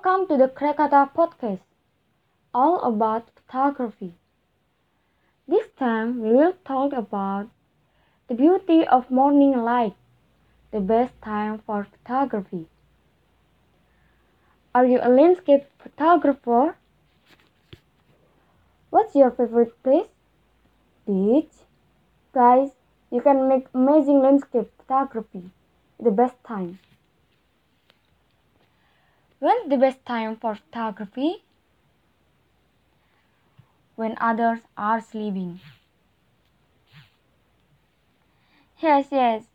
Welcome to the Krakata podcast, all about photography. This time we will talk about the beauty of morning light, the best time for photography. Are you a landscape photographer? What's your favorite place? Beach? Guys, you can make amazing landscape photography. The best time. When's the best time for photography? When others are sleeping. Yes.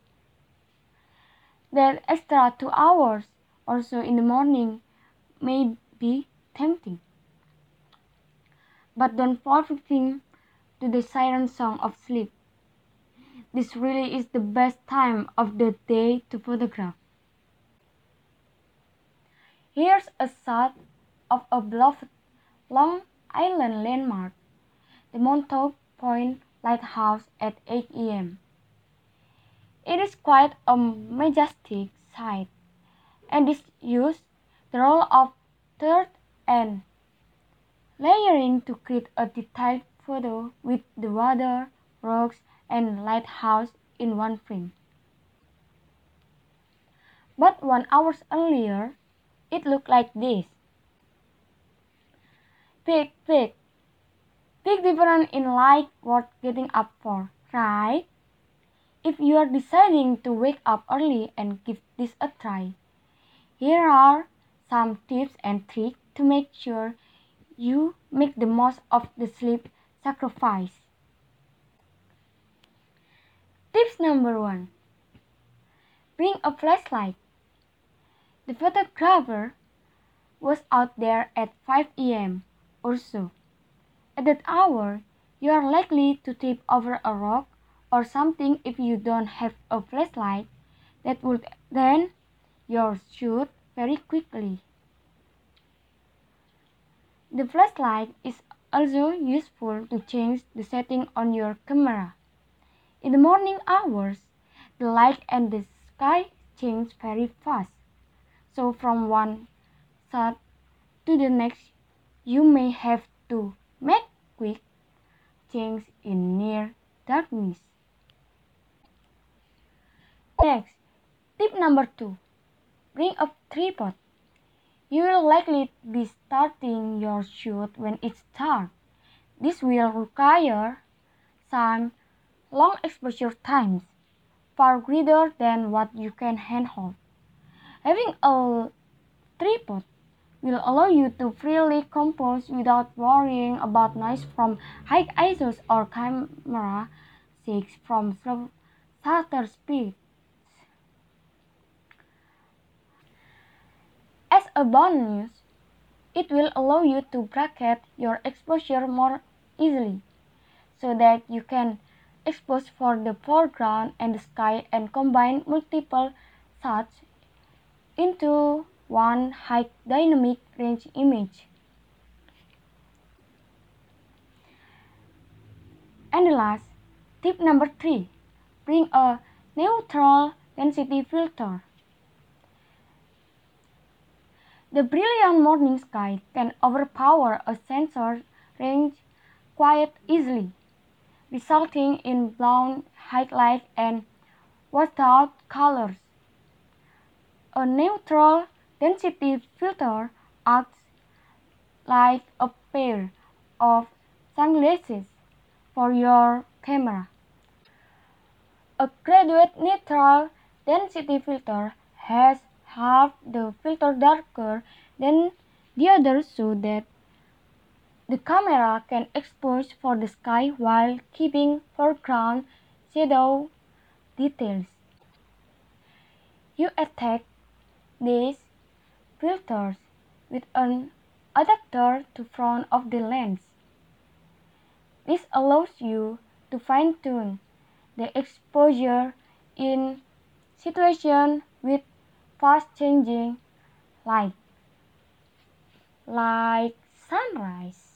That extra 2 hours or so in the morning may be tempting. But don't fall victim to the siren song of sleep. This really is the best time of the day to photograph. Here's a shot of a beloved Long Island landmark, the Montauk Point Lighthouse at 8 a.m. It is quite a majestic sight, and this uses the role of third and layering to create a detailed photo with the water, rocks, and lighthouse in one frame. But 1 hour earlier, it looked like this. Big difference in light worth getting up for, right? If you are deciding to wake up early and give this a try, here are some tips and tricks to make sure you make the most of the sleep sacrifice. Tips number 1. Bring a flashlight. The photographer was out there at 5 a.m. or so. At that hour, you are likely to trip over a rock or something if you don't have a flashlight that would then your shoot very quickly. The flashlight is also useful to change the setting on your camera. In the morning hours, the light and the sky change very fast. So from one shot to the next, you may have to make quick changes in near darkness. Next, tip number 2. Bring a tripod. You will likely be starting your shoot when it's dark. This will require some long exposure times, far greater than what you can handhold. Having a tripod will allow you to freely compose without worrying about noise from high ISOs or camera shakes from shutter speed. As a bonus, it will allow you to bracket your exposure more easily, so that you can expose for the foreground and the sky and combine multiple shots into one high dynamic range image. And the last, tip number 3, bring a neutral density filter. The brilliant morning sky can overpower a sensor range quite easily, resulting in blown highlights and washed out colors. A neutral density filter acts like a pair of sunglasses for your camera. A graduate neutral density filter has half the filter darker than the other so that the camera can expose for the sky while keeping foreground shadow details. You attach these filters with an adapter to front of the lens. This allows you to fine-tune the exposure in situations with fast-changing light, like sunrise.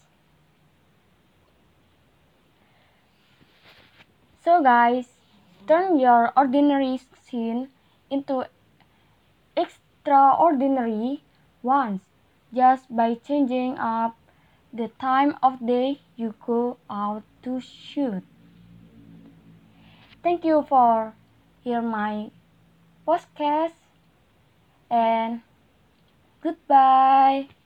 So guys, turn your ordinary scene into extraordinary ones just by changing up the time of day you go out to shoot. Thank you for hearing my podcast and goodbye.